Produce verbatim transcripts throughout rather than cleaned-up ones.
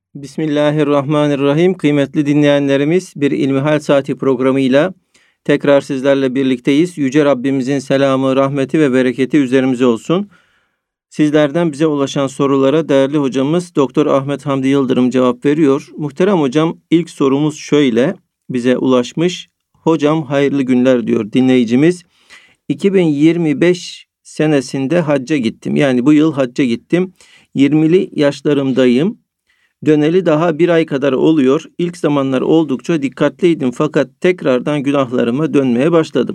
Bismillahirrahmanirrahim. Kıymetli dinleyenlerimiz, bir İlmihal Saati programıyla tekrar sizlerle birlikteyiz. Yüce Rabbimizin selamı, rahmeti ve bereketi üzerimize olsun. Sizlerden bize ulaşan sorulara değerli hocamız Doktor Ahmet Hamdi Yıldırım cevap veriyor. Muhterem hocam, ilk sorumuz şöyle bize ulaşmış. Hocam hayırlı günler diyor dinleyicimiz. iki bin yirmi beş senesinde hacca gittim. Yani bu yıl hacca gittim. yirmili yaşlarımdayım. Döneli daha bir ay kadar oluyor. İlk zamanlar oldukça dikkatliydim fakat tekrardan günahlarıma dönmeye başladım.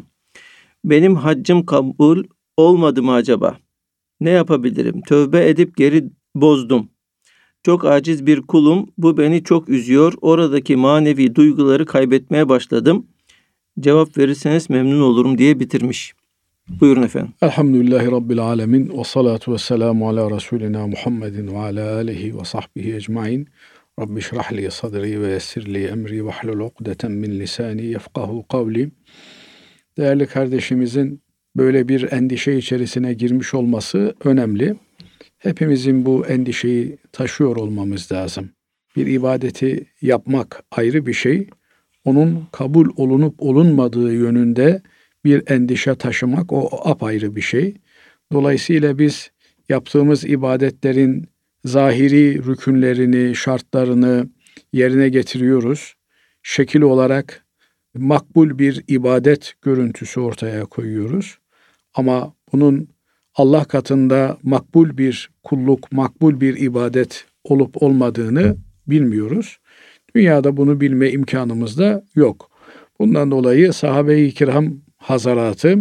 Benim haccım kabul olmadı mı acaba? Ne yapabilirim? Tövbe edip geri bozdum. Çok aciz bir kulum. Bu beni çok üzüyor. Oradaki manevi duyguları kaybetmeye başladım. Cevap verirseniz memnun olurum diye bitirmiş. Buyurun efendim. Elhamdülillahi Rabbil alemin ve salatu ve selamu ala Resulina Muhammedin ve ala alihi ve sahbihi ecmain. Rabbi şrah li sadri ve yessir li emri ve hlul ukdeten min lisani yefkahu kavli. Değerli kardeşimizin böyle bir endişe içerisine girmiş olması önemli. Hepimizin bu endişeyi taşıyor olmamız lazım. Bir ibadeti yapmak ayrı bir şey. Onun kabul olunup olunmadığı yönünde bir endişe taşımak o apayrı bir şey. Dolayısıyla biz yaptığımız ibadetlerin zahiri rükünlerini, şartlarını yerine getiriyoruz. Şekil olarak makbul bir ibadet görüntüsü ortaya koyuyoruz. Ama bunun Allah katında makbul bir kulluk, makbul bir ibadet olup olmadığını bilmiyoruz. Dünyada bunu bilme imkanımız da yok. Bundan dolayı sahabe-i kiram hazaratı,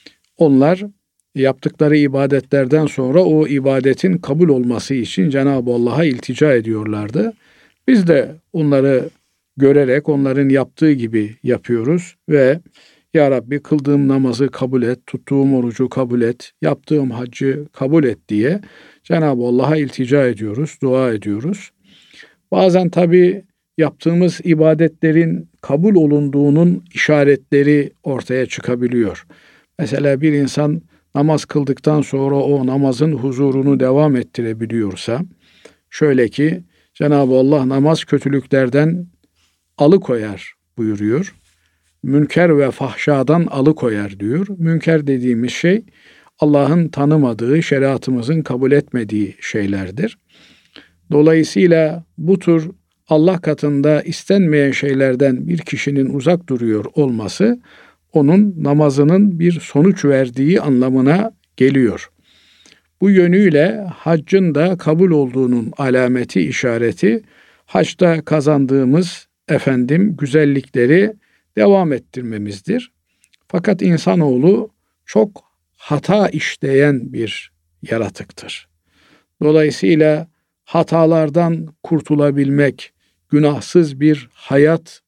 onlar yaptıkları ibadetlerden sonra o ibadetin kabul olması için Cenab-ı Allah'a iltica ediyorlardı. Biz de onları görerek onların yaptığı gibi yapıyoruz ve Ya Rabbi kıldığım namazı kabul et, tuttuğum orucu kabul et, yaptığım haccı kabul et diye Cenab-ı Allah'a iltica ediyoruz, dua ediyoruz. Bazen tabii yaptığımız ibadetlerin kabul olunduğunun işaretleri ortaya çıkabiliyor. Mesela bir insan namaz kıldıktan sonra o namazın huzurunu devam ettirebiliyorsa, şöyle ki Cenab-ı Allah namaz kötülüklerden alıkoyar buyuruyor. Münker ve fahşadan alıkoyar diyor. Münker dediğimiz şey Allah'ın tanımadığı, şeriatımızın kabul etmediği şeylerdir. Dolayısıyla bu tür Allah katında istenmeyen şeylerden bir kişinin uzak duruyor olması onun namazının bir sonuç verdiği anlamına geliyor. Bu yönüyle haccın da kabul olduğunun alameti, işareti haçta kazandığımız efendim güzellikleri devam ettirmemizdir. Fakat insanoğlu çok hata işleyen bir yaratıktır. Dolayısıyla hatalardan kurtulabilmek, günahsız bir hayat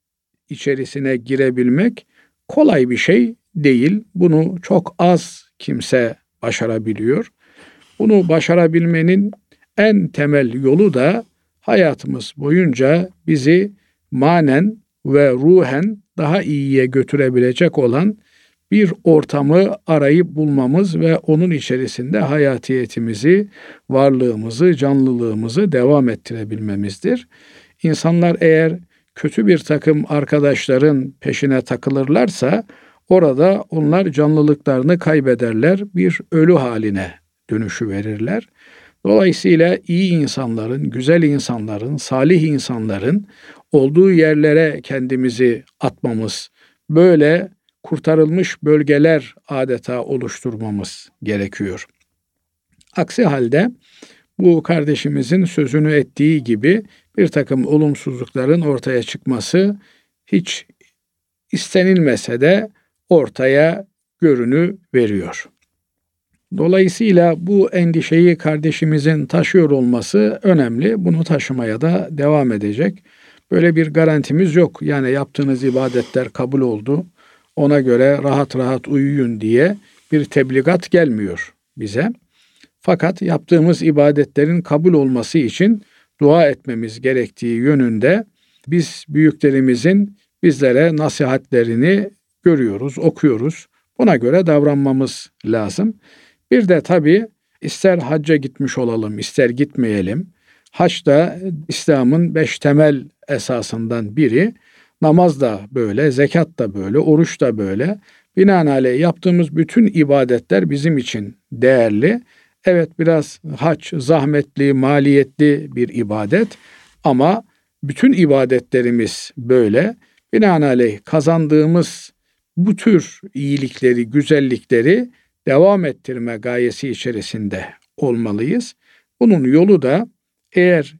içerisine girebilmek kolay bir şey değil. Bunu çok az kimse başarabiliyor. Bunu başarabilmenin en temel yolu da hayatımız boyunca bizi manen ve ruhen daha iyiye götürebilecek olan bir ortamı arayıp bulmamız ve onun içerisinde hayatiyetimizi, varlığımızı, canlılığımızı devam ettirebilmemizdir. İnsanlar eğer kötü bir takım arkadaşların peşine takılırlarsa orada onlar canlılıklarını kaybederler, bir ölü haline dönüşüverirler. Dolayısıyla iyi insanların, güzel insanların, salih insanların olduğu yerlere kendimizi atmamız, böyle kurtarılmış bölgeler adeta oluşturmamız gerekiyor. Aksi halde bu kardeşimizin sözünü ettiği gibi bir takım olumsuzlukların ortaya çıkması hiç istenilmese de ortaya görünü veriyor. Dolayısıyla bu endişeyi kardeşimizin taşıyor olması önemli. Bunu taşımaya da devam edecek. Böyle bir garantimiz yok. Yani yaptığınız ibadetler kabul oldu, ona göre rahat rahat uyuyun diye bir tebligat gelmiyor bize. Fakat yaptığımız ibadetlerin kabul olması için dua etmemiz gerektiği yönünde biz büyüklerimizin bizlere nasihatlerini görüyoruz, okuyoruz. Buna göre davranmamız lazım. Bir de tabii ister hacca gitmiş olalım, ister gitmeyelim. Hac da İslam'ın beş temel esasından biri. Namaz da böyle, zekat da böyle, oruç da böyle. Binaenaleyh yaptığımız bütün ibadetler bizim için değerli. Evet, biraz hac zahmetli, maliyetli bir ibadet ama bütün ibadetlerimiz böyle. Binaenaleyh kazandığımız bu tür iyilikleri, güzellikleri devam ettirme gayesi içerisinde olmalıyız. Bunun yolu da eğer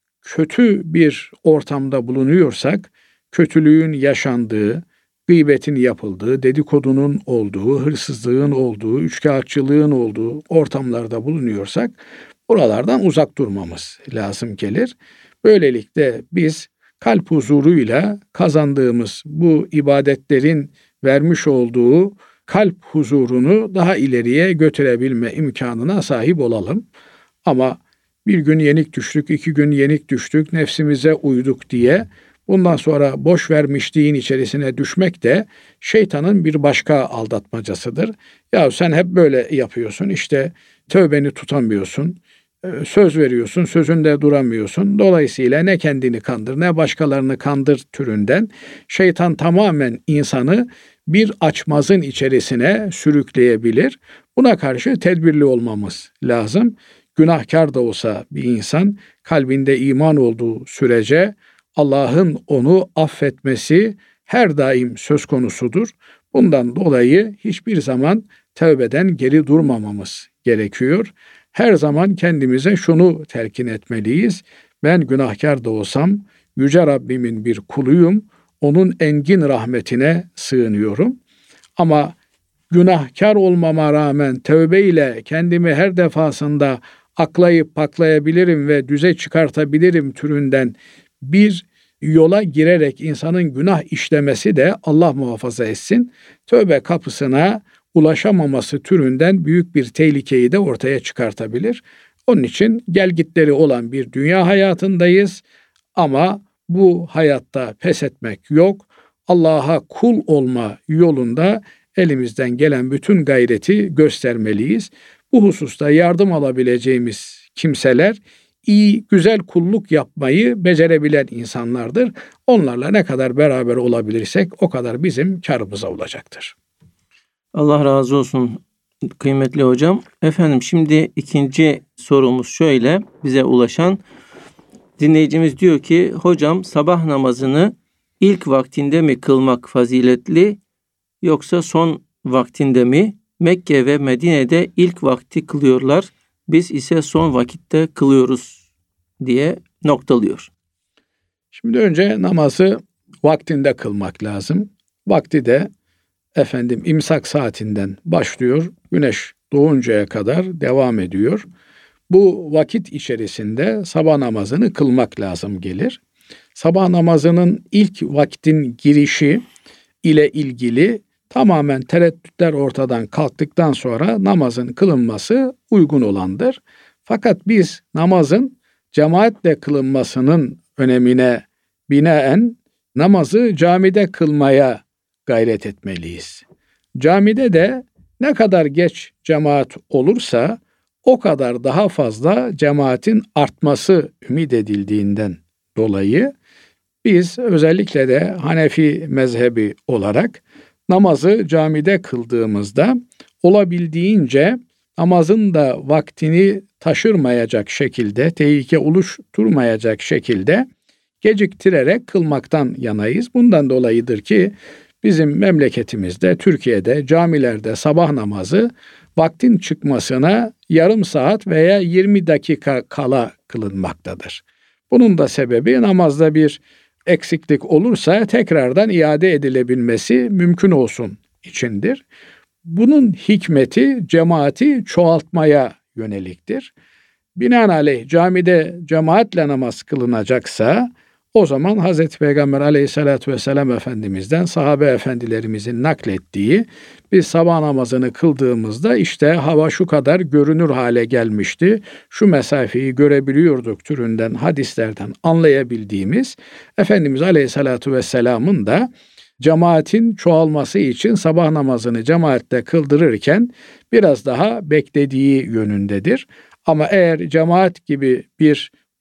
kötü bir ortamda bulunuyorsak, kötülüğün yaşandığı, gıybetin yapıldığı, dedikodunun olduğu, hırsızlığın olduğu, üçkağıtçılığın olduğu ortamlarda bulunuyorsak buralardan uzak durmamız lazım gelir. Böylelikle biz kalp huzuruyla kazandığımız bu ibadetlerin vermiş olduğu kalp huzurunu daha ileriye götürebilme imkanına sahip olalım. Ama bir gün yenik düştük, iki gün yenik düştük, nefsimize uyduk diye bundan sonra boş vermişliğin içerisine düşmek de şeytanın bir başka aldatmacasıdır. Ya sen hep böyle yapıyorsun, işte tövbeni tutamıyorsun, söz veriyorsun, sözünde duramıyorsun. Dolayısıyla ne kendini kandır ne başkalarını kandır türünden şeytan tamamen insanı bir açmazın içerisine sürükleyebilir. Buna karşı tedbirli olmamız lazım. Günahkar da olsa bir insan kalbinde iman olduğu sürece Allah'ın onu affetmesi her daim söz konusudur. Bundan dolayı hiçbir zaman tövbeden geri durmamamız gerekiyor. Her zaman kendimize şunu telkin etmeliyiz. Ben günahkar da olsam Yüce Rabbimin bir kuluyum. Onun engin rahmetine sığınıyorum. Ama günahkar olmama rağmen tövbe ile kendimi her defasında aklayıp paklayabilirim ve düze çıkartabilirim türünden bir yola girerek insanın günah işlemesi de Allah muhafaza etsin, tövbe kapısına ulaşamaması türünden büyük bir tehlikeyi de ortaya çıkartabilir. Onun için gelgitleri olan bir dünya hayatındayız ama bu hayatta pes etmek yok. Allah'a kul olma yolunda elimizden gelen bütün gayreti göstermeliyiz. Bu hususta yardım alabileceğimiz kimseler iyi, güzel kulluk yapmayı becerebilen insanlardır. Onlarla ne kadar beraber olabilirsek o kadar bizim karımıza olacaktır. Allah razı olsun kıymetli hocam. Efendim şimdi ikinci sorumuz şöyle bize ulaşan dinleyicimiz diyor ki hocam sabah namazını ilk vaktinde mi kılmak faziletli yoksa son vaktinde mi? Mekke ve Medine'de ilk vakti kılıyorlar. Biz ise son vakitte kılıyoruz diye noktalıyor. Şimdi önce namazı vaktinde kılmak lazım. Vakti de efendim imsak saatinden başlıyor. Güneş doğuncaya kadar devam ediyor. Bu vakit içerisinde sabah namazını kılmak lazım gelir. Sabah namazının ilk vaktin girişi ile ilgili tamamen tereddütler ortadan kalktıktan sonra namazın kılınması uygun olandır. Fakat biz namazın cemaatle kılınmasının önemine binaen namazı camide kılmaya gayret etmeliyiz. Camide de ne kadar geç cemaat olursa o kadar daha fazla cemaatin artması ümit edildiğinden dolayı biz özellikle de Hanefi mezhebi olarak namazı camide kıldığımızda olabildiğince namazın da vaktini taşırmayacak şekilde, tehlike oluşturmayacak şekilde geciktirerek kılmaktan yanayız. Bundan dolayıdır ki bizim memleketimizde, Türkiye'de camilerde sabah namazı vaktin çıkmasına yarım saat veya yirmi dakika kala kılınmaktadır. Bunun da sebebi namazda bir eksiklik olursa tekrardan iade edilebilmesi mümkün olsun içindir. Bunun hikmeti cemaati çoğaltmaya yöneliktir. Binaenaleyh camide cemaatle namaz kılınacaksa o zaman Hazreti Peygamber Aleyhisselatü Vesselam Efendimiz'den sahabe efendilerimizin naklettiği biz sabah namazını kıldığımızda işte hava şu kadar görünür hale gelmişti, şu mesafeyi görebiliyorduk türünden hadislerden anlayabildiğimiz Efendimiz Aleyhisselatü Vesselam'ın da cemaatin çoğalması için sabah namazını cemaatle kıldırırken biraz daha beklediği yönündedir. Ama eğer cemaat gibi bir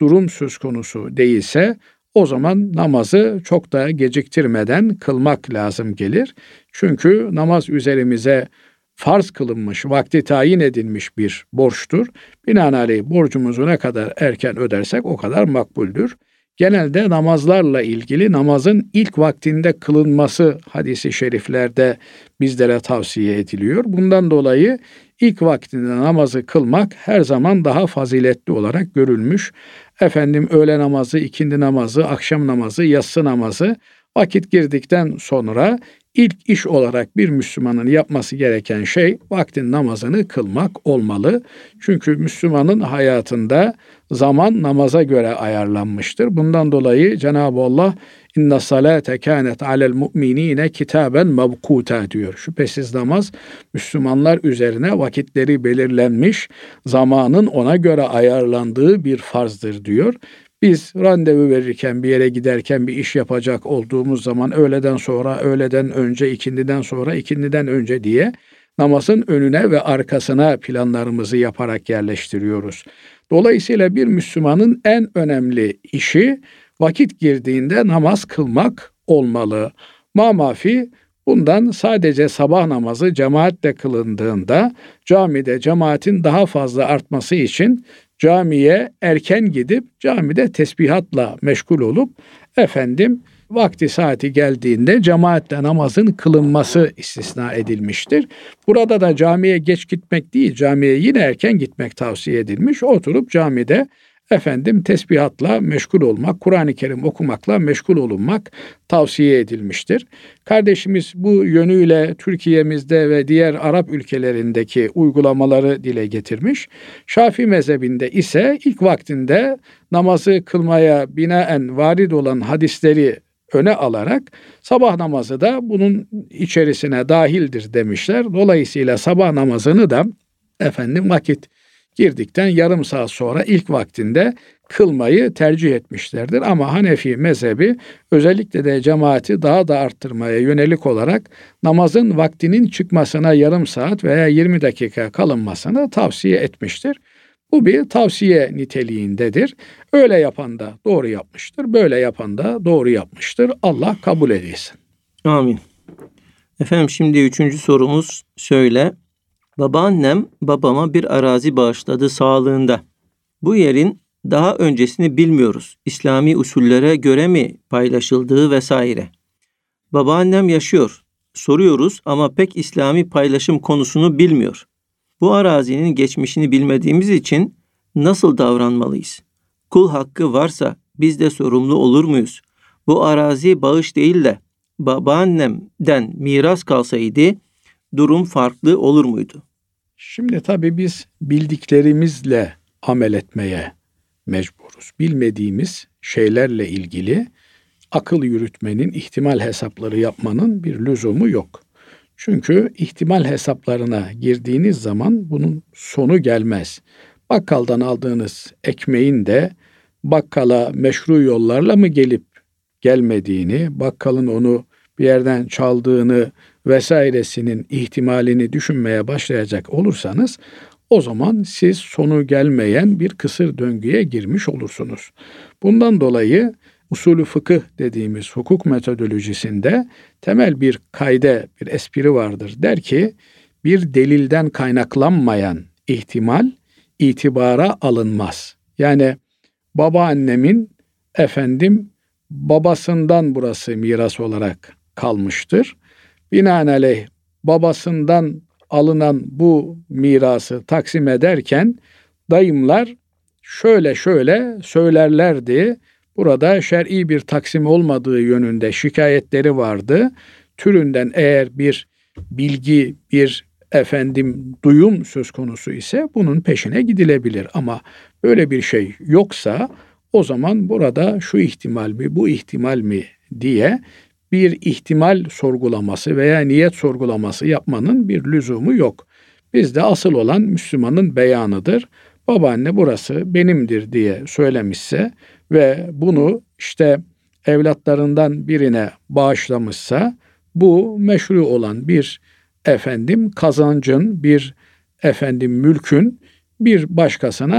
durum söz konusu değilse o zaman namazı çok da geciktirmeden kılmak lazım gelir. Çünkü namaz üzerimize farz kılınmış, vakti tayin edilmiş bir borçtur. Binaenaleyh borcumuzu ne kadar erken ödersek o kadar makbuldür. Genelde namazlarla ilgili namazın ilk vaktinde kılınması hadisi şeriflerde bizlere tavsiye ediliyor. Bundan dolayı ilk vaktinde namazı kılmak her zaman daha faziletli olarak görülmüş. Efendim öğle namazı, ikindi namazı, akşam namazı, yatsı namazı vakit girdikten sonra ilk iş olarak bir Müslümanın yapması gereken şey vaktin namazını kılmak olmalı. Çünkü Müslümanın hayatında zaman namaza göre ayarlanmıştır. Bundan dolayı Cenab-ı Allah inna salate kânet alel mu'minîne kitaben mevkûta diyor. Şüphesiz namaz Müslümanlar üzerine vakitleri belirlenmiş, zamanın ona göre ayarlandığı bir farzdır diyor. Biz randevu verirken, bir yere giderken, bir iş yapacak olduğumuz zaman öğleden sonra, öğleden önce, ikindiden sonra, ikindiden önce diye namazın önüne ve arkasına planlarımızı yaparak yerleştiriyoruz. Dolayısıyla bir Müslümanın en önemli işi vakit girdiğinde namaz kılmak olmalı. Mamafi bundan sadece sabah namazı cemaatle kılındığında camide cemaatin daha fazla artması için camiye erken gidip camide tesbihatla meşgul olup efendim vakti saati geldiğinde cemaatle namazın kılınması istisna edilmiştir. Burada da camiye geç gitmek değil, camiye yine erken gitmek tavsiye edilmiş. Oturup camide efendim tesbihatla meşgul olmak, Kur'an-ı Kerim okumakla meşgul olunmak tavsiye edilmiştir. Kardeşimiz bu yönüyle Türkiye'mizde ve diğer Arap ülkelerindeki uygulamaları dile getirmiş. Şafii mezhebinde ise ilk vaktinde namazı kılmaya binaen varid olan hadisleri öne alarak sabah namazı da bunun içerisine dahildir demişler. Dolayısıyla sabah namazını da efendim vakit girdikten yarım saat sonra ilk vaktinde kılmayı tercih etmişlerdir. Ama Hanefi mezhebi özellikle de cemaati daha da arttırmaya yönelik olarak namazın vaktinin çıkmasına yarım saat veya yirmi dakika kalınmasını tavsiye etmiştir. Bu bir tavsiye niteliğindedir. Öyle yapan da doğru yapmıştır, böyle yapan da doğru yapmıştır. Allah kabul edilsin. Amin. Efendim şimdi üçüncü sorumuz şöyle. Babaannem babama bir arazi bağışladı sağlığında. Bu yerin daha öncesini bilmiyoruz. İslami usullere göre mi paylaşıldığı vesaire. Babaannem yaşıyor. Soruyoruz ama pek İslami paylaşım konusunu bilmiyor. Bu arazinin geçmişini bilmediğimiz için nasıl davranmalıyız? Kul hakkı varsa biz de sorumlu olur muyuz? Bu arazi bağış değil de babaannemden miras kalsaydı durum farklı olur muydu? Şimdi tabii biz bildiklerimizle amel etmeye mecburuz. Bilmediğimiz şeylerle ilgili akıl yürütmenin, ihtimal hesapları yapmanın bir lüzumu yok. Çünkü ihtimal hesaplarına girdiğiniz zaman bunun sonu gelmez. Bakkaldan aldığınız ekmeğin de bakkala meşru yollarla mı gelip gelmediğini, bakkalın onu bir yerden çaldığını vesairesinin ihtimalini düşünmeye başlayacak olursanız o zaman siz sonu gelmeyen bir kısır döngüye girmiş olursunuz. Bundan dolayı usulü fıkıh dediğimiz hukuk metodolojisinde temel bir kaide, bir espri vardır. Der ki bir delilden kaynaklanmayan ihtimal itibara alınmaz. Yani babaannemin efendim babasından burası miras olarak kalmıştır. Binaenaleyh babasından alınan bu mirası taksim ederken dayımlar şöyle şöyle söylerlerdi. Burada şer'i bir taksim olmadığı yönünde şikayetleri vardı. Türünden eğer bir bilgi, bir efendim duyum söz konusu ise bunun peşine gidilebilir. Ama böyle bir şey yoksa o zaman burada şu ihtimal mi, bu ihtimal mi diye bir ihtimal sorgulaması veya niyet sorgulaması yapmanın bir lüzumu yok. Bizde asıl olan Müslümanın beyanıdır. Babaanne burası benimdir diye söylemişse ve bunu işte evlatlarından birine bağışlamışsa bu meşru olan bir efendim kazancın, bir efendim mülkün bir başkasına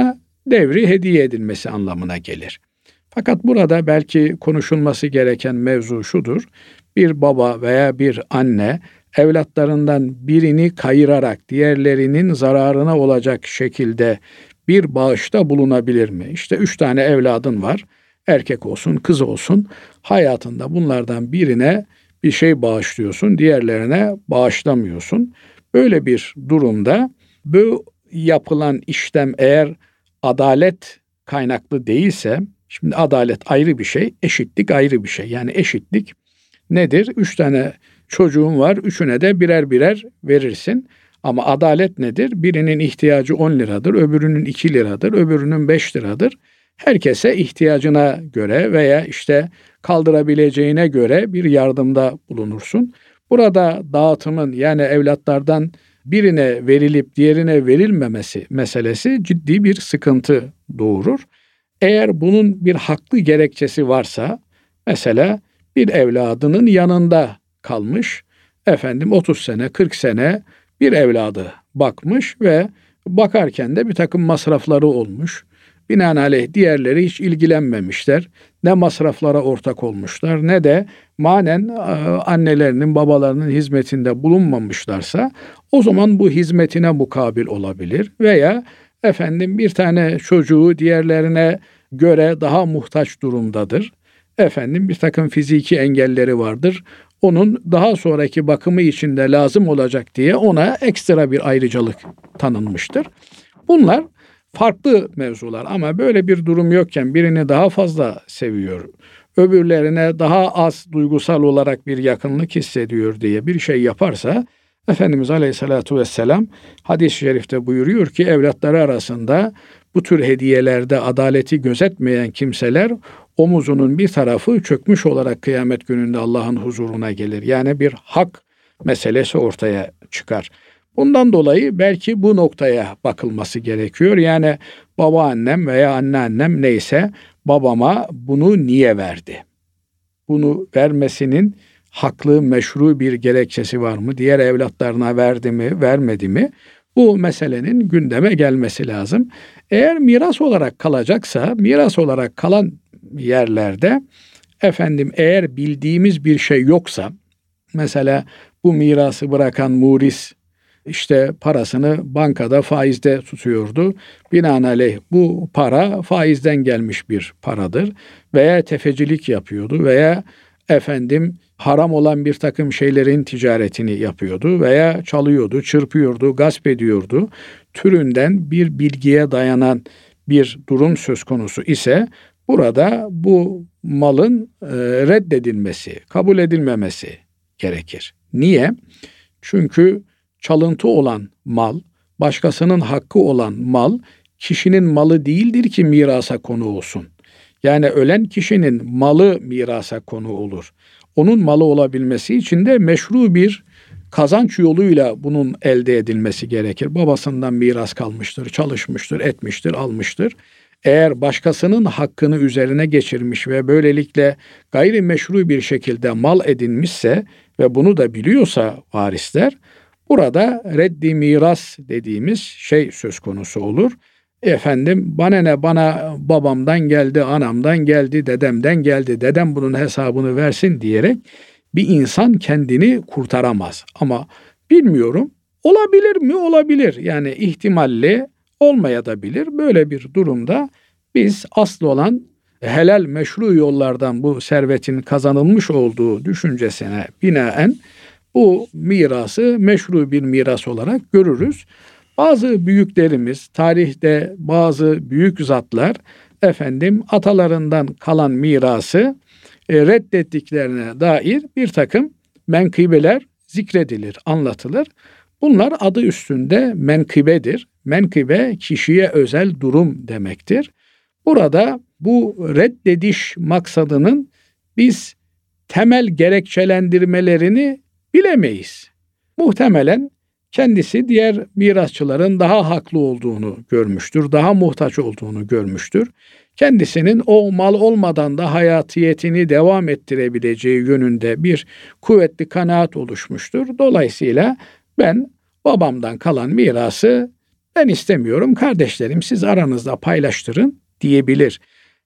devri hediye edilmesi anlamına gelir. Fakat burada belki konuşulması gereken mevzu şudur. Bir baba veya bir anne evlatlarından birini kayırarak diğerlerinin zararına olacak şekilde bir bağışta bulunabilir mi? İşte üç tane evladın var. Erkek olsun, kız olsun. Hayatında bunlardan birine bir şey bağışlıyorsun, diğerlerine bağışlamıyorsun. Böyle bir durumda bu yapılan işlem eğer adalet kaynaklı değilse, şimdi adalet ayrı bir şey, eşitlik ayrı bir şey. Yani eşitlik nedir? Üç tane çocuğun var, üçüne de birer birer verirsin. Ama adalet nedir? Birinin ihtiyacı on liradır, öbürünün iki liradır, öbürünün beş liradır. Herkese ihtiyacına göre veya işte kaldırabileceğine göre bir yardımda bulunursun. Burada dağıtımın yani evlatlardan birine verilip diğerine verilmemesi meselesi ciddi bir sıkıntı doğurur. Eğer bunun bir haklı gerekçesi varsa, mesela bir evladının yanında kalmış, efendim otuz sene, kırk sene bir evladı bakmış ve bakarken de bir takım masrafları olmuş. Binaenaleyh diğerleri hiç ilgilenmemişler. Ne masraflara ortak olmuşlar ne de manen annelerinin, babalarının hizmetinde bulunmamışlarsa o zaman bu hizmetine mukabil olabilir. Veya efendim bir tane çocuğu diğerlerine göre daha muhtaç durumdadır. Efendim bir takım fiziki engelleri vardır. Onun daha sonraki bakımı için de lazım olacak diye ona ekstra bir ayrıcalık tanınmıştır. Bunlar farklı mevzular ama böyle bir durum yokken birini daha fazla seviyor, öbürlerine daha az duygusal olarak bir yakınlık hissediyor diye bir şey yaparsa, Efendimiz Aleyhisselatü Vesselam hadis-i şerifte buyuruyor ki evlatları arasında bu tür hediyelerde adaleti gözetmeyen kimseler omuzunun bir tarafı çökmüş olarak kıyamet gününde Allah'ın huzuruna gelir. Yani bir hak meselesi ortaya çıkar. Bundan dolayı belki bu noktaya bakılması gerekiyor. Yani babaannem veya anneannem neyse babama bunu niye verdi? Bunu vermesinin haklı, meşru bir gerekçesi var mı? Diğer evlatlarına verdi mi, vermedi mi? Bu meselenin gündeme gelmesi lazım. Eğer miras olarak kalacaksa, miras olarak kalan yerlerde efendim eğer bildiğimiz bir şey yoksa, mesela bu mirası bırakan muris işte parasını bankada faizde tutuyordu. Binaenaleyh bu para faizden gelmiş bir paradır. Veya tefecilik yapıyordu veya efendim haram olan bir takım şeylerin ticaretini yapıyordu veya çalıyordu, çırpıyordu, gasp ediyordu. Türünden bir bilgiye dayanan bir durum söz konusu ise burada bu malın e, reddedilmesi, kabul edilmemesi gerekir. Niye? Çünkü çalıntı olan mal, başkasının hakkı olan mal, kişinin malı değildir ki mirasa konu olsun. Yani ölen kişinin malı mirasa konu olur. Onun malı olabilmesi için de meşru bir kazanç yoluyla bunun elde edilmesi gerekir. Babasından miras kalmıştır, çalışmıştır, etmiştir, almıştır. Eğer başkasının hakkını üzerine geçirmiş ve böylelikle gayrimeşru bir şekilde mal edinmişse ve bunu da biliyorsa varisler, burada reddi miras dediğimiz şey söz konusu olur. Efendim bana ne, bana babamdan geldi, anamdan geldi, dedemden geldi, dedem bunun hesabını versin diyerek bir insan kendini kurtaramaz. Ama bilmiyorum, olabilir mi? Olabilir. Yani ihtimalli olmayabilir. Böyle bir durumda biz asıl olan helal meşru yollardan bu servetin kazanılmış olduğu düşüncesine binaen bu mirası meşru bir miras olarak görürüz. Bazı büyüklerimiz, tarihte bazı büyük zatlar efendim atalarından kalan mirası e, reddettiklerine dair bir takım menkıbeler zikredilir, anlatılır. Bunlar adı üstünde menkıbedir. Menkıbe kişiye özel durum demektir. Burada bu reddediş maksadının biz temel gerekçelendirmelerini bilemeyiz. Muhtemelen kendisi diğer mirasçıların daha haklı olduğunu görmüştür, daha muhtaç olduğunu görmüştür. Kendisinin o mal olmadan da hayatiyetini devam ettirebileceği yönünde bir kuvvetli kanaat oluşmuştur. Dolayısıyla ben babamdan kalan mirası ben istemiyorum, kardeşlerim siz aranızda paylaştırın diyebilir.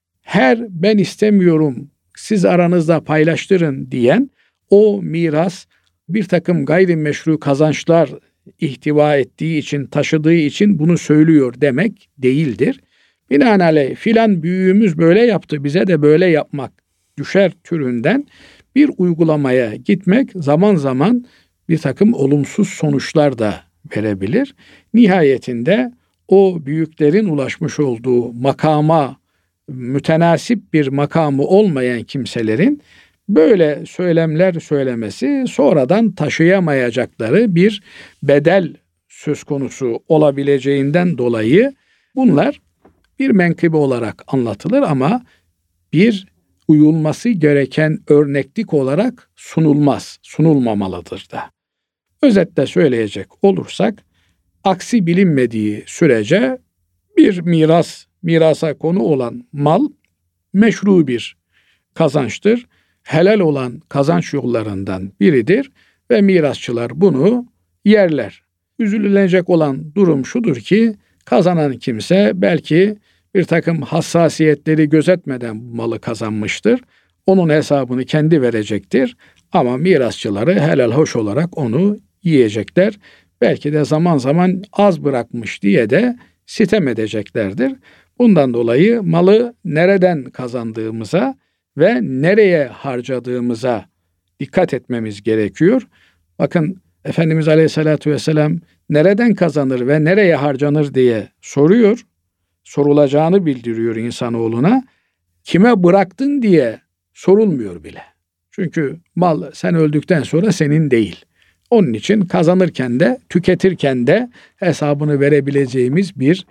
Her ben istemiyorum, siz aranızda paylaştırın diyen o miras bir takım gayrimeşru kazançlar ihtiva ettiği için, taşıdığı için bunu söylüyor demek değildir. Binaenaleyh filan büyüğümüz böyle yaptı, bize de böyle yapmak düşer türünden bir uygulamaya gitmek zaman zaman bir takım olumsuz sonuçlar da verebilir. Nihayetinde o büyüklerin ulaşmış olduğu makama mütenasip bir makamı olmayan kimselerin böyle söylemler söylemesi sonradan taşıyamayacakları bir bedel söz konusu olabileceğinden dolayı bunlar bir menkıbe olarak anlatılır ama bir uyulması gereken örneklik olarak sunulmaz, sunulmamalıdır da. Özetle söyleyecek olursak, aksi bilinmediği sürece bir miras, mirasa konu olan mal meşru bir kazançtır. Helal olan kazanç yollarından biridir ve mirasçılar bunu yerler. Üzülünecek olan durum şudur ki, kazanan kimse belki bir takım hassasiyetleri gözetmeden bu malı kazanmıştır. Onun hesabını kendi verecektir. Ama mirasçıları helal hoş olarak onu yiyecekler. Belki de zaman zaman az bırakmış diye de sitem edeceklerdir. Bundan dolayı malı nereden kazandığımıza ve nereye harcadığımıza dikkat etmemiz gerekiyor. Bakın Efendimiz Aleyhisselatü Vesselam nereden kazanır ve nereye harcanır diye soruyor. Sorulacağını bildiriyor insanoğluna. Kime bıraktın diye sorulmuyor bile. Çünkü mal sen öldükten sonra senin değil. Onun için kazanırken de tüketirken de hesabını verebileceğimiz bir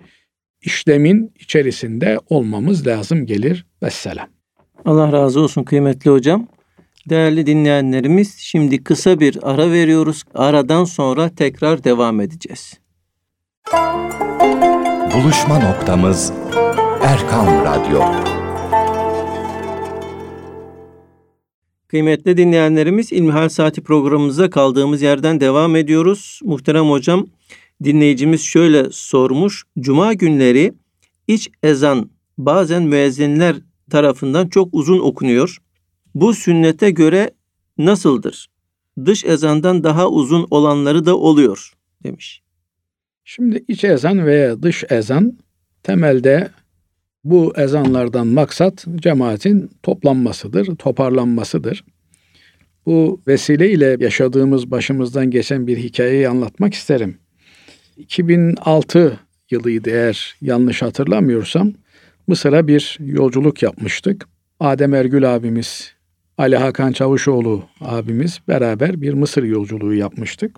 işlemin içerisinde olmamız lazım gelir. Vesselam. Allah razı olsun kıymetli hocam. Değerli dinleyenlerimiz, şimdi kısa bir ara veriyoruz. Aradan sonra tekrar devam edeceğiz. Buluşma noktamız Erkam Radyo. Kıymetli dinleyenlerimiz, İlmihal Saati programımıza kaldığımız yerden devam ediyoruz. Muhterem hocam, dinleyicimiz şöyle sormuş. Cuma günleri iç ezan bazen müezzinler tarafından çok uzun okunuyor. Bu sünnete göre nasıldır? Dış ezandan daha uzun olanları da oluyor demiş. Şimdi iç ezan veya dış ezan temelde bu ezanlardan maksat cemaatin toplanmasıdır, toparlanmasıdır. Bu vesileyle yaşadığımız, başımızdan geçen bir hikayeyi anlatmak isterim. iki bin altı yılıydı eğer yanlış hatırlamıyorsam. Mısır'a bir yolculuk yapmıştık. Adem Ergül abimiz, Ali Hakan Çavuşoğlu abimiz beraber bir Mısır yolculuğu yapmıştık.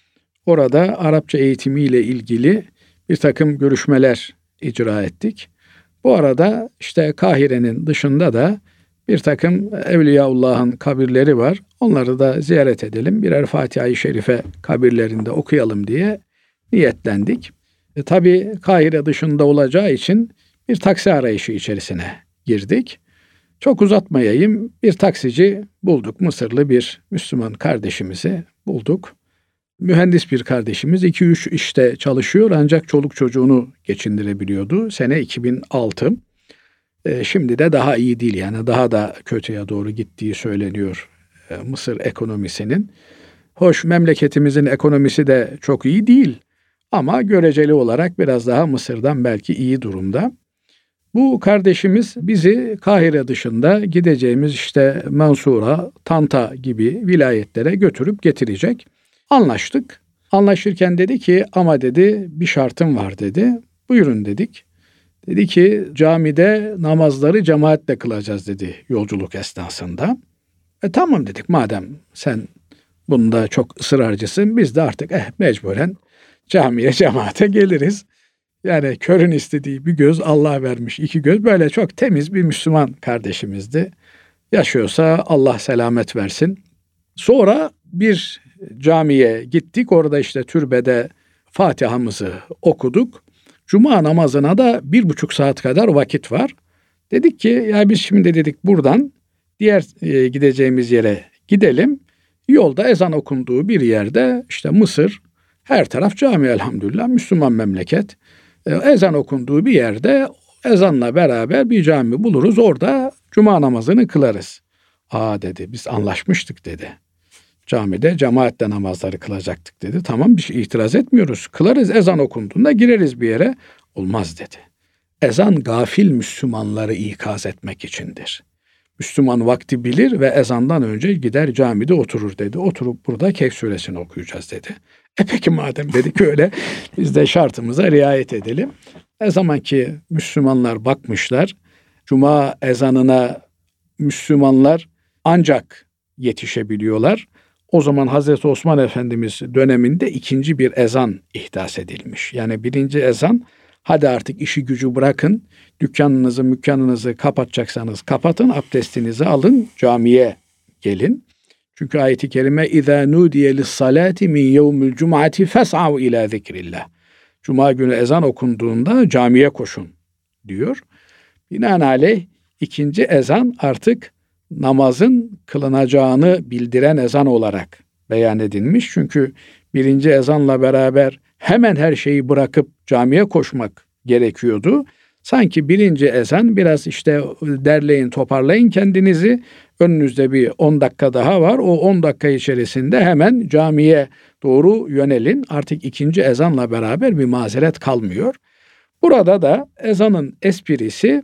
Orada Arapça eğitimiyle ilgili bir takım görüşmeler icra ettik. Bu arada işte Kahire'nin dışında da bir takım Evliyaullah'ın kabirleri var. Onları da ziyaret edelim. Birer Fatiha-i Şerife kabirlerinde okuyalım diye niyetlendik. E, tabii Kahire dışında olacağı için bir taksi arayışı içerisine girdik. Çok uzatmayayım. Bir taksici bulduk. Mısırlı bir Müslüman kardeşimizi bulduk. Mühendis bir kardeşimiz. iki üç işte çalışıyor ancak çoluk çocuğunu geçindirebiliyordu. Sene iki bin altı. E, şimdi de daha iyi değil, yani daha da kötüye doğru gittiği söyleniyor e, Mısır ekonomisinin. Hoş, memleketimizin ekonomisi de çok iyi değil ama göreceli olarak biraz daha Mısır'dan belki iyi durumda. Bu kardeşimiz bizi Kahire dışında gideceğimiz işte Mansura, Tanta gibi vilayetlere götürüp getirecek. Anlaştık. Anlaşırken dedi ki ama dedi bir şartım var dedi. Buyurun dedik. Dedi ki camide namazları cemaatle kılacağız dedi yolculuk esnasında. E tamam dedik, madem sen bunda çok ısrarcısın biz de artık eh mecburen camiye cemaate geliriz. Yani körün istediği bir göz Allah vermiş iki göz, böyle çok temiz bir Müslüman kardeşimizdi. Yaşıyorsa Allah selamet versin. Sonra bir camiye gittik, orada işte türbede Fatiha'mızı okuduk. Cuma namazına da bir buçuk saat kadar vakit var. Dedik ki ya biz şimdi dedik buradan diğer e, gideceğimiz yere gidelim. Yolda ezan okunduğu bir yerde işte mısır, Her taraf cami elhamdülillah, Müslüman memleket. Ezan okunduğu bir yerde ezanla beraber bir cami buluruz, orada cuma namazını kılarız. Aa dedi, biz anlaşmıştık dedi. Camide cemaatle namazları kılacaktık dedi. Tamam, bir şey itiraz etmiyoruz. Kılarız, ezan okunduğunda gireriz bir yere. Olmaz dedi. Ezan gafil Müslümanları ikaz etmek içindir. Müslüman vakti bilir ve ezandan önce gider camide oturur dedi. Oturup burada Kehf suresini okuyacağız dedi. E peki madem dedik öyle, biz de şartımıza riayet edelim. Ne zaman ki Müslümanlar bakmışlar, cuma ezanına Müslümanlar ancak yetişebiliyorlar. O zaman Hazreti Osman Efendimiz döneminde ikinci bir ezan ihdas edilmiş. Yani birinci ezan, hadi artık işi gücü bırakın, dükkanınızı mükkanınızı kapatacaksanız kapatın, abdestinizi alın, camiye gelin. Çünkü ayet-i kerime اِذَا نُودِيَ لِلصَّلَاةِ مِنْ يَوْمِ الْجُمْعَةِ فَاسْعَوْا اِلَى ذِكْرِ اللّٰهِ. Cuma günü ezan okunduğunda camiye koşun diyor. Binaenaleyh ikinci ezan artık namazın kılınacağını bildiren ezan olarak beyan edilmiş. Çünkü birinci ezanla beraber hemen her şeyi bırakıp camiye koşmak gerekiyordu. Sanki birinci ezan biraz işte derleyin, toparlayın kendinizi. Önünüzde bir on dakika daha var. O on dakika içerisinde hemen camiye doğru yönelin. Artık ikinci ezanla beraber bir mazeret kalmıyor. Burada da ezanın esprisi,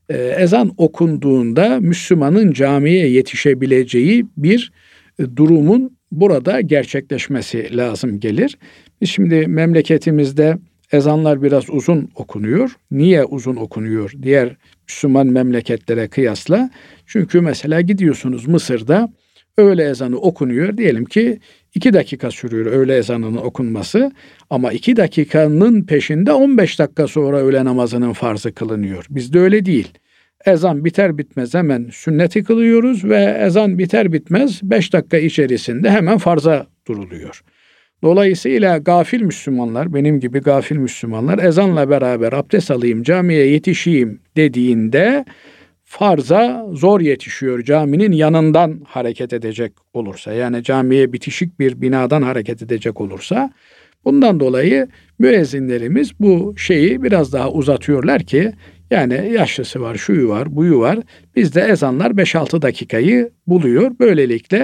ezan okunduğunda Müslümanın camiye yetişebileceği bir durumun burada gerçekleşmesi lazım gelir. Biz şimdi memleketimizde ezanlar biraz uzun okunuyor. Niye uzun okunuyor diğer Müslüman memleketlere kıyasla? Çünkü mesela gidiyorsunuz Mısır'da öğle ezanı okunuyor. Diyelim ki iki dakika sürüyor öğle ezanının okunması. Ama iki dakikanın peşinde on beş dakika sonra öğle namazının farzı kılınıyor. Bizde öyle değil. Ezan biter bitmez hemen sünneti kılıyoruz ve ezan biter bitmez beş dakika içerisinde hemen farza duruluyor. Dolayısıyla gafil Müslümanlar, benim gibi gafil Müslümanlar ezanla beraber abdest alayım, camiye yetişeyim dediğinde farza zor yetişiyor caminin yanından hareket edecek olursa. Yani camiye bitişik bir binadan hareket edecek olursa. Bundan dolayı müezzinlerimiz bu şeyi biraz daha uzatıyorlar ki yani yaşlısı var, şuyu var, buyu var. Bizde ezanlar beş altı dakikayı buluyor. Böylelikle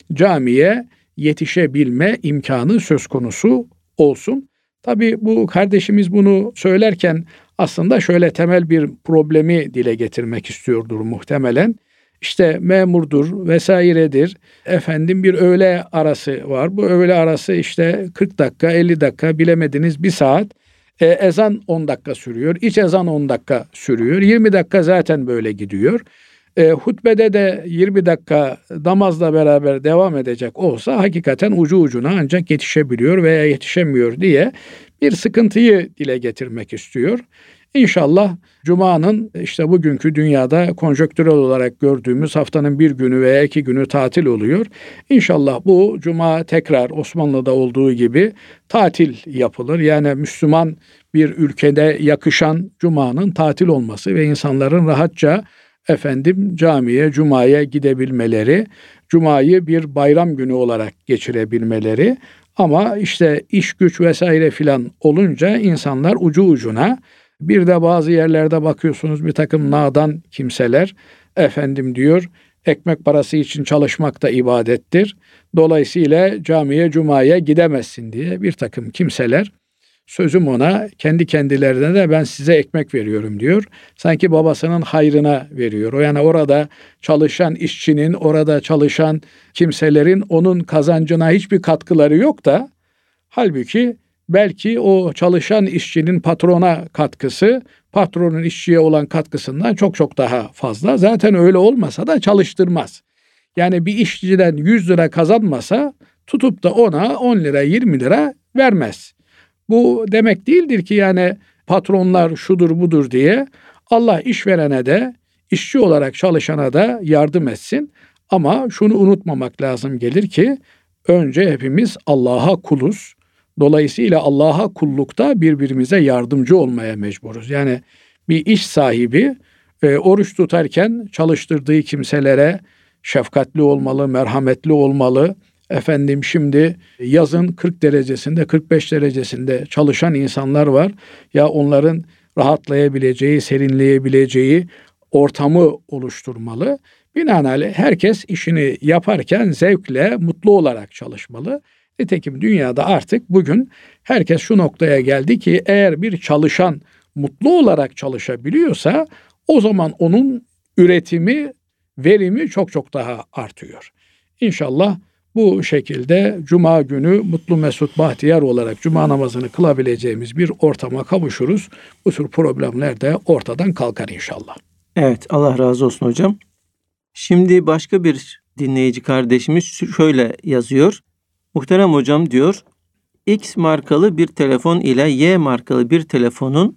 camiye yetişebilme imkanı söz konusu olsun. Tabii bu kardeşimiz bunu söylerken aslında şöyle temel bir problemi dile getirmek istiyordur muhtemelen. İşte memurdur vesairedir. Efendim bir öğle arası var. Bu öğle arası işte kırk dakika, elli dakika, bilemediniz bir saat. E, ezan on dakika sürüyor. İç ezan on dakika sürüyor. yirmi dakika zaten böyle gidiyor. E, hutbede de yirmi dakika namazla beraber devam edecek olsa hakikaten ucu ucuna ancak yetişebiliyor veya yetişemiyor diye bir sıkıntıyı dile getirmek istiyor. İnşallah Cuma'nın işte bugünkü dünyada konjonktürel olarak gördüğümüz haftanın bir günü veya iki günü tatil oluyor. İnşallah bu Cuma tekrar Osmanlı'da olduğu gibi tatil yapılır. Yani Müslüman bir ülkede yakışan Cuma'nın tatil olması ve insanların rahatça efendim camiye, Cuma'ya gidebilmeleri, Cuma'yı bir bayram günü olarak geçirebilmeleri. Ama işte iş güç vesaire filan olunca insanlar ucu ucuna, bir de bazı yerlerde bakıyorsunuz bir takım nadan kimseler efendim diyor ekmek parası için çalışmak da ibadettir. Dolayısıyla camiye, Cuma'ya gidemezsin diye bir takım kimseler, sözüm ona, kendi kendilerine de ben size ekmek veriyorum diyor. Sanki babasının hayrına veriyor. O yani orada çalışan işçinin, orada çalışan kimselerin onun kazancına hiçbir katkıları yok da halbuki belki o çalışan işçinin patrona katkısı, patronun işçiye olan katkısından çok çok daha fazla. Zaten öyle olmasa da çalıştırmaz. Yani bir işçiden yüz lira kazanmasa tutup da ona on lira, yirmi lira vermez. Bu demek değildir ki yani patronlar şudur budur diye. Allah işverene de, işçi olarak çalışana da yardım etsin. Ama şunu unutmamak lazım gelir ki önce hepimiz Allah'a kuluz. Dolayısıyla Allah'a kullukta birbirimize yardımcı olmaya mecburuz. Yani bir iş sahibi e, oruç tutarken çalıştırdığı kimselere şefkatli olmalı, merhametli olmalı. Efendim şimdi yazın kırk derecesinde, kırk beş derecesinde çalışan insanlar var. Ya onların rahatlayabileceği, serinleyebileceği ortamı oluşturmalı. Binaenaleyh herkes işini yaparken zevkle, mutlu olarak çalışmalı. Nitekim dünyada artık bugün herkes şu noktaya geldi ki eğer bir çalışan mutlu olarak çalışabiliyorsa o zaman onun üretimi, verimi çok çok daha artıyor. İnşallah bu şekilde Cuma günü mutlu mesut bahtiyar olarak Cuma namazını kılabileceğimiz bir ortama kavuşuruz. Bu tür problemler de ortadan kalkar inşallah. Evet, Allah razı olsun hocam. Şimdi başka bir dinleyici kardeşimiz şöyle yazıyor. Muhterem hocam diyor, X markalı bir telefon ile Y markalı bir telefonun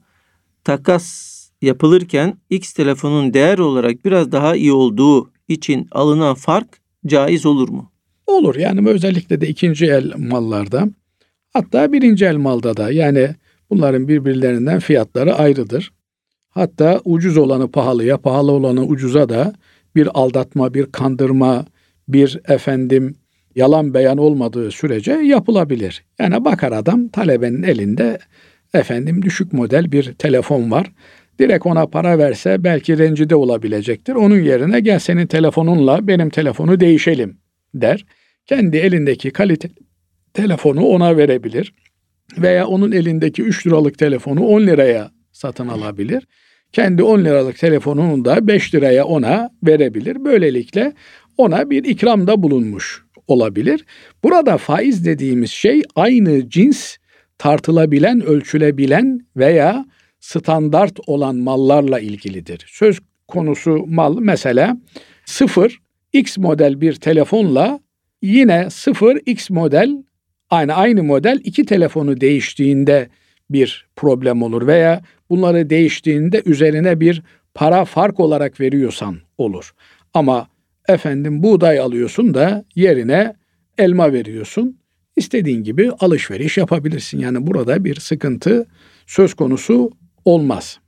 takas yapılırken X telefonun değer olarak biraz daha iyi olduğu için alınan fark caiz olur mu? Olur. Yani özellikle de ikinci el mallarda, hatta birinci el malda da, yani bunların birbirlerinden fiyatları ayrıdır. Hatta ucuz olanı pahalıya, pahalı olanı ucuza da bir aldatma, bir kandırma, bir efendim yalan beyan olmadığı sürece yapılabilir. Yani bakar adam, talebenin elinde efendim düşük model bir telefon var. Direkt ona para verse belki rencide olabilecektir. Onun yerine gel senin telefonunla benim telefonu değişelim der. Kendi elindeki kalite telefonu ona verebilir. Veya onun elindeki üç liralık telefonu on liraya satın alabilir. Kendi on liralık telefonunu da beş liraya ona verebilir. Böylelikle ona bir ikramda bulunmuş olabilir. Burada faiz dediğimiz şey aynı cins tartılabilen, ölçülebilen veya standart olan mallarla ilgilidir. Söz konusu mal mesela sıfır X model bir telefonla yine sıfır X model aynı aynı model iki telefonu değiştiğinde bir problem olur veya bunları değiştiğinde üzerine bir para fark olarak veriyorsan olur. Ama efendim buğday alıyorsun da yerine elma veriyorsun. İstediğin gibi alışveriş yapabilirsin. Yani burada bir sıkıntı söz konusu olmaz.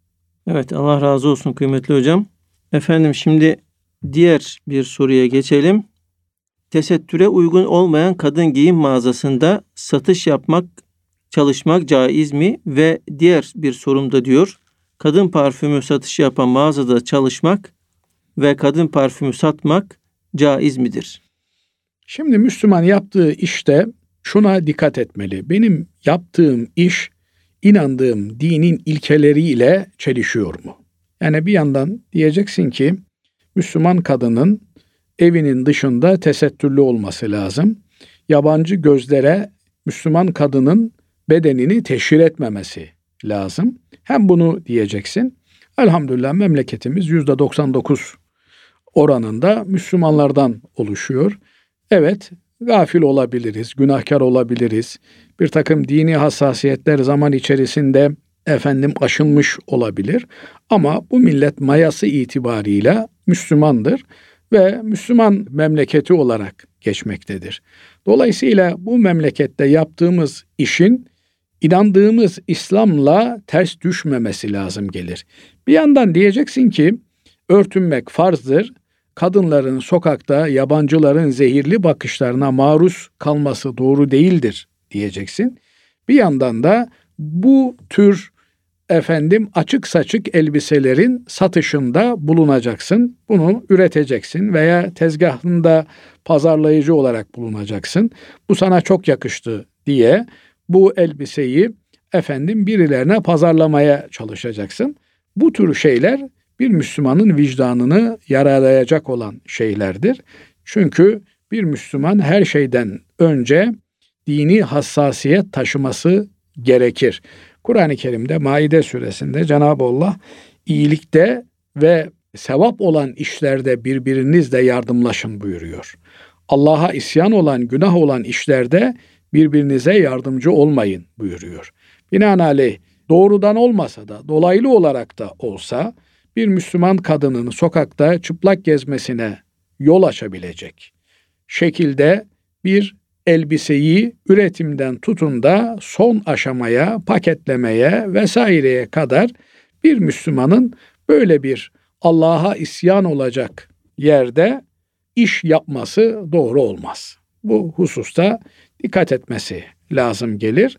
Evet, Allah razı olsun kıymetli hocam. Efendim şimdi diğer bir soruya geçelim. Tesettüre uygun olmayan kadın giyim mağazasında satış yapmak, çalışmak caiz mi? Ve diğer bir sorumda diyor, kadın parfümü satışı yapan mağazada çalışmak ve kadın parfümü satmak caiz midir? Şimdi Müslüman yaptığı işte şuna dikkat etmeli. Benim yaptığım iş inandığım dinin ilkeleriyle çelişiyor mu? Yani bir yandan diyeceksin ki Müslüman kadının evinin dışında tesettürlü olması lazım. Yabancı gözlere Müslüman kadının bedenini teşhir etmemesi lazım. Hem bunu diyeceksin. Elhamdülillah memleketimiz yüzde doksan dokuz oranında Müslümanlardan oluşuyor. Evet, gafil olabiliriz, günahkar olabiliriz. Bir takım dini hassasiyetler zaman içerisinde efendim aşılmış olabilir. Ama bu millet mayası itibarıyla Müslümandır ve Müslüman memleketi olarak geçmektedir. Dolayısıyla bu memlekette yaptığımız işin inandığımız İslam'la ters düşmemesi lazım gelir. Bir yandan diyeceksin ki örtünmek farzdır. Kadınların sokakta yabancıların zehirli bakışlarına maruz kalması doğru değildir diyeceksin. Bir yandan da bu tür efendim açık saçık elbiselerin satışında bulunacaksın. Bunu üreteceksin veya tezgahında pazarlayıcı olarak bulunacaksın. Bu sana çok yakıştı diye bu elbiseyi efendim birilerine pazarlamaya çalışacaksın. Bu tür şeyler bir Müslümanın vicdanını yaralayacak olan şeylerdir. Çünkü bir Müslüman her şeyden önce dini hassasiyet taşıması gerekir. Kur'an-ı Kerim'de Maide suresinde Cenab-ı Allah iyilikte ve sevap olan işlerde birbirinizle yardımlaşın buyuruyor. Allah'a isyan olan, günah olan işlerde birbirinize yardımcı olmayın buyuruyor. Binaenaleyh doğrudan olmasa da dolaylı olarak da olsa bir Müslüman kadının sokakta çıplak gezmesine yol açabilecek şekilde bir elbiseyi üretimden tutun da son aşamaya, paketlemeye vesaireye kadar bir Müslümanın böyle bir Allah'a isyan olacak yerde iş yapması doğru olmaz. bu hususta dikkat etmesi lazım gelir.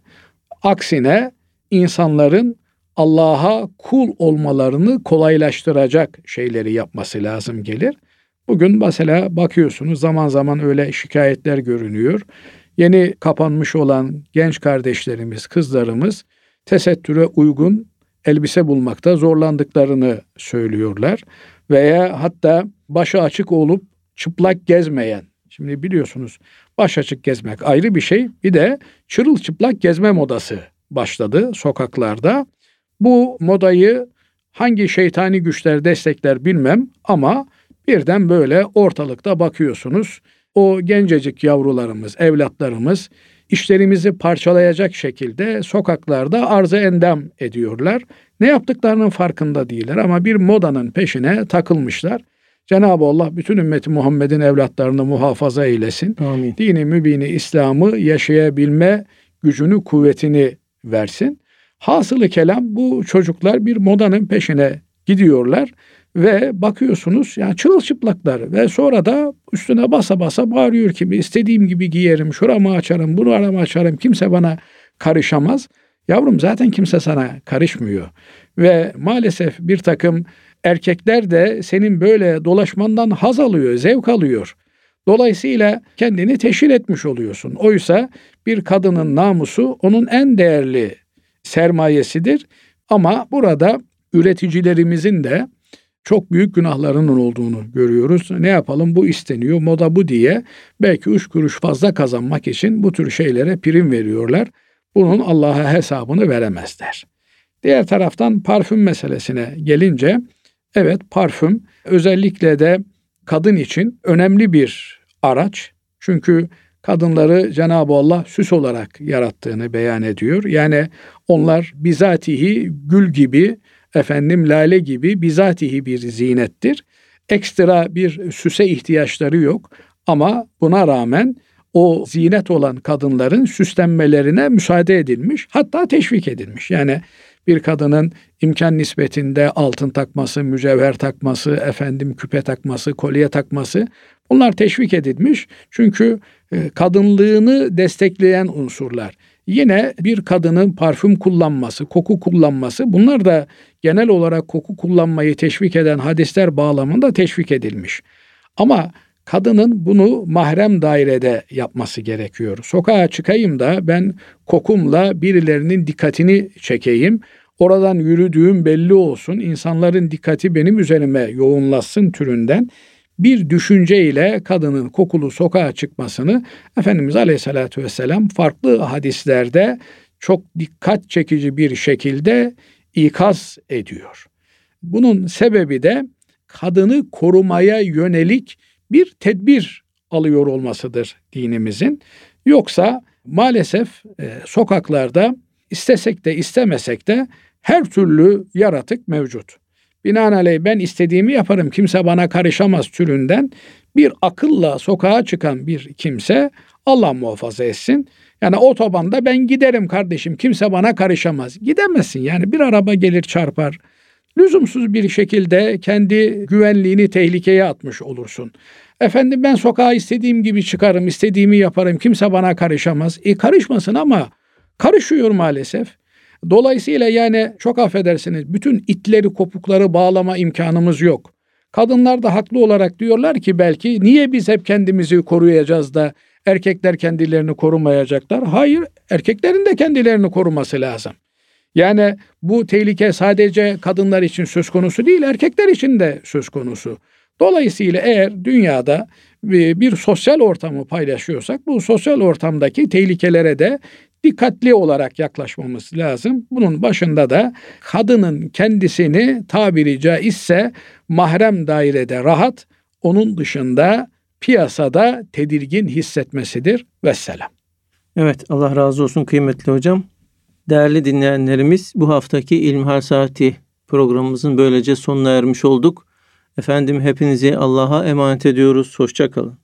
Aksine insanların Allah'a kul olmalarını kolaylaştıracak şeyleri yapması lazım gelir. Bugün mesela bakıyorsunuz zaman zaman öyle şikayetler görünüyor. Yeni kapanmış olan genç kardeşlerimiz, kızlarımız tesettüre uygun elbise bulmakta zorlandıklarını söylüyorlar. Veya hatta başı açık olup çıplak gezmeyen, şimdi biliyorsunuz baş açık gezmek ayrı bir şey, bir de çırılçıplak gezme modası başladı sokaklarda. Bu modayı hangi şeytani güçler destekler bilmem ama birden böyle ortalıkta bakıyorsunuz. O gencecik yavrularımız, evlatlarımız işlerimizi parçalayacak şekilde sokaklarda arz-ı endam ediyorlar. Ne yaptıklarının farkında değiller ama bir modanın peşine takılmışlar. Cenab-ı Allah bütün ümmeti Muhammed'in evlatlarını muhafaza eylesin. Amin. Dini mübini İslam'ı yaşayabilme gücünü, kuvvetini versin. Hasılı kelam bu çocuklar bir modanın peşine gidiyorlar ve bakıyorsunuz yani çırılçıplaklar ve sonra da üstüne basa basa bağırıyor ki istediğim gibi giyerim, şuramı açarım, bunu aramı açarım, kimse bana karışamaz. Yavrum zaten kimse sana karışmıyor ve maalesef bir takım erkekler de senin böyle dolaşmandan haz alıyor, zevk alıyor. Dolayısıyla kendini teşhir etmiş oluyorsun. Oysa bir kadının namusu onun en değerli sermayesidir. Ama burada üreticilerimizin de çok büyük günahlarının olduğunu görüyoruz. Ne yapalım, bu isteniyor, moda bu diye belki üç kuruş fazla kazanmak için bu tür şeylere prim veriyorlar. Bunun Allah'a hesabını veremezler. Diğer taraftan parfüm meselesine gelince, evet parfüm özellikle de kadın için önemli bir araç. Çünkü kadınları Cenab-ı Allah süs olarak yarattığını beyan ediyor. Yani onlar bizatihi gül gibi, efendim lale gibi bizatihi bir zinettir. Ekstra bir süse ihtiyaçları yok. Ama buna rağmen o zinet olan kadınların süslenmelerine müsaade edilmiş, hatta teşvik edilmiş. Yani bir kadının imkan nispetinde altın takması, mücevher takması, efendim küpe takması, kolye takması, bunlar teşvik edilmiş. Çünkü kadınlığını destekleyen unsurlar. Yine bir kadının parfüm kullanması, koku kullanması, bunlar da genel olarak koku kullanmayı teşvik eden hadisler bağlamında teşvik edilmiş. Ama kadının bunu mahrem dairede yapması gerekiyor. Sokağa çıkayım da ben kokumla birilerinin dikkatini çekeyim. Oradan yürüdüğüm belli olsun. İnsanların dikkati benim üzerime yoğunlaşsın türünden bir düşünceyle kadının kokulu sokağa çıkmasını Efendimiz Aleyhisselatü Vesselam farklı hadislerde çok dikkat çekici bir şekilde ikaz ediyor. Bunun sebebi de kadını korumaya yönelik bir tedbir alıyor olmasıdır dinimizin. Yoksa maalesef e, sokaklarda istesek de istemesek de her türlü yaratık mevcut. Binaenaleyh ben istediğimi yaparım, kimse bana karışamaz türünden bir akılla sokağa çıkan bir kimse Allah muhafaza etsin. Yani otobanda ben giderim kardeşim, kimse bana karışamaz. Gidemezsin yani, bir araba gelir çarpar. Lüzumsuz bir şekilde kendi güvenliğini tehlikeye atmış olursun. Efendim ben sokağa istediğim gibi çıkarım, istediğimi yaparım, kimse bana karışamaz. E karışmasın ama karışıyor maalesef. Dolayısıyla yani çok affedersiniz, bütün itleri kopukları bağlama imkanımız yok. Kadınlar da haklı olarak diyorlar ki belki niye biz hep kendimizi koruyacağız da erkekler kendilerini korumayacaklar? Hayır, erkeklerin de kendilerini koruması lazım. Yani bu tehlike sadece kadınlar için söz konusu değil, erkekler için de söz konusu. Dolayısıyla eğer dünyada bir, bir sosyal ortamı paylaşıyorsak bu sosyal ortamdaki tehlikelere de dikkatli olarak yaklaşmamız lazım. Bunun başında da kadının kendisini tabiri caizse mahrem dairede rahat, onun dışında piyasada tedirgin hissetmesidir. Vesselam. Evet, Allah razı olsun kıymetli hocam. Değerli dinleyenlerimiz, bu haftaki İlmihal Saati programımızın böylece sonuna ermiş olduk. Efendim hepinizi Allah'a emanet ediyoruz. Hoşça kalın.